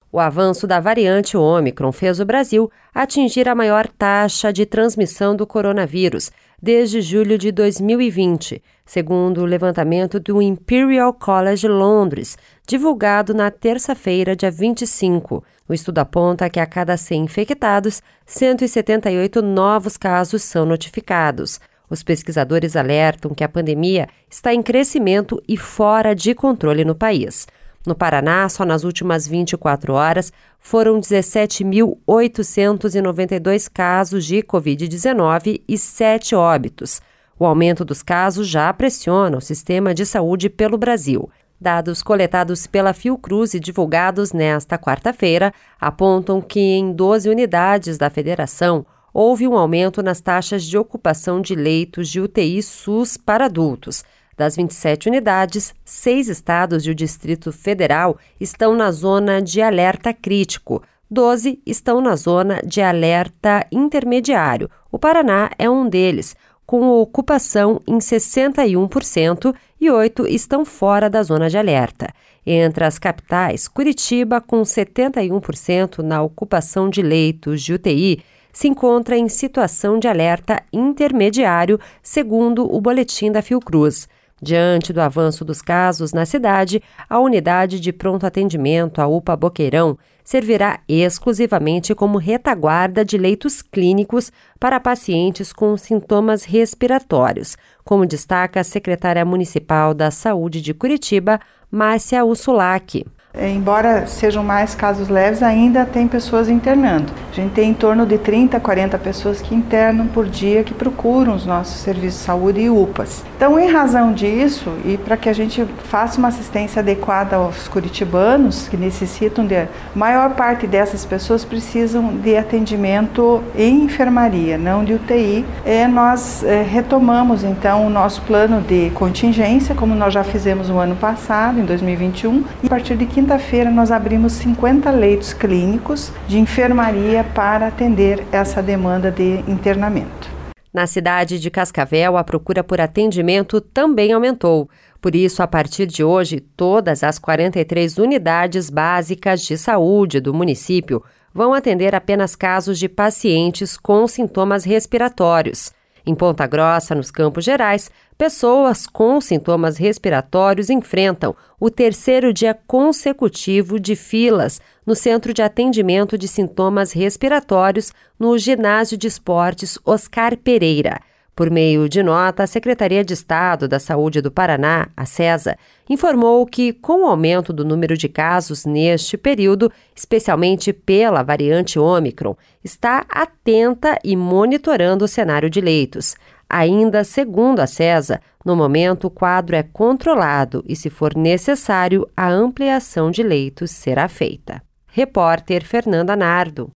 O avanço da variante Ômicron fez o Brasil atingir a maior taxa de transmissão do coronavírus desde julho de 2020, segundo o levantamento do Imperial College Londres, divulgado na terça-feira, dia 25. O estudo aponta que a cada 100 infectados, 178 novos casos são notificados. Os pesquisadores alertam que a pandemia está em crescimento e fora de controle no país. No Paraná, só nas últimas 24 horas, foram 17.892 casos de Covid-19 e 7 óbitos. O aumento dos casos já pressiona o sistema de saúde pelo Brasil. Dados coletados pela Fiocruz e divulgados nesta quarta-feira apontam que em 12 unidades da federação houve um aumento nas taxas de ocupação de leitos de UTI SUS para adultos. Das 27 unidades, 6 estados e o Distrito Federal estão na zona de alerta crítico, 12 estão na zona de alerta intermediário. O Paraná é um deles, com ocupação em 61% e 8 estão fora da zona de alerta. Entre as capitais, Curitiba, com 71% na ocupação de leitos de UTI, se encontra em situação de alerta intermediário, segundo o boletim da Fiocruz. Diante do avanço dos casos na cidade, a unidade de pronto atendimento, a UPA Boqueirão, servirá exclusivamente como retaguarda de leitos clínicos para pacientes com sintomas respiratórios, como destaca a secretária municipal da Saúde de Curitiba, Márcia Ursulac. Embora sejam mais casos leves, ainda tem pessoas internando. A gente tem em torno de 30 a 40 pessoas que internam por dia, que procuram os nossos serviços de saúde e UPAs. Então, em razão disso, e para que a gente faça uma assistência adequada aos curitibanos, que necessitam de... maior parte dessas pessoas precisam de atendimento em enfermaria, não de UTI. Nós retomamos, então, o nosso plano de contingência, como nós já fizemos no ano passado, em 2021, e a partir de quinta-feira nós abrimos 50 leitos clínicos de enfermaria para atender essa demanda de internamento. Na cidade de Cascavel, a procura por atendimento também aumentou. Por isso, a partir de hoje, todas as 43 unidades básicas de saúde do município vão atender apenas casos de pacientes com sintomas respiratórios. Em Ponta Grossa, nos Campos Gerais, pessoas com sintomas respiratórios enfrentam o terceiro dia consecutivo de filas no Centro de Atendimento de Sintomas Respiratórios no Ginásio de Esportes Oscar Pereira. Por meio de nota, a Secretaria de Estado da Saúde do Paraná, a SESA, informou que, com o aumento do número de casos neste período, especialmente pela variante Ômicron, está atenta e monitorando o cenário de leitos. Ainda segundo a SESA, no momento o quadro é controlado e, se for necessário, a ampliação de leitos será feita. Repórter Fernanda Nardo.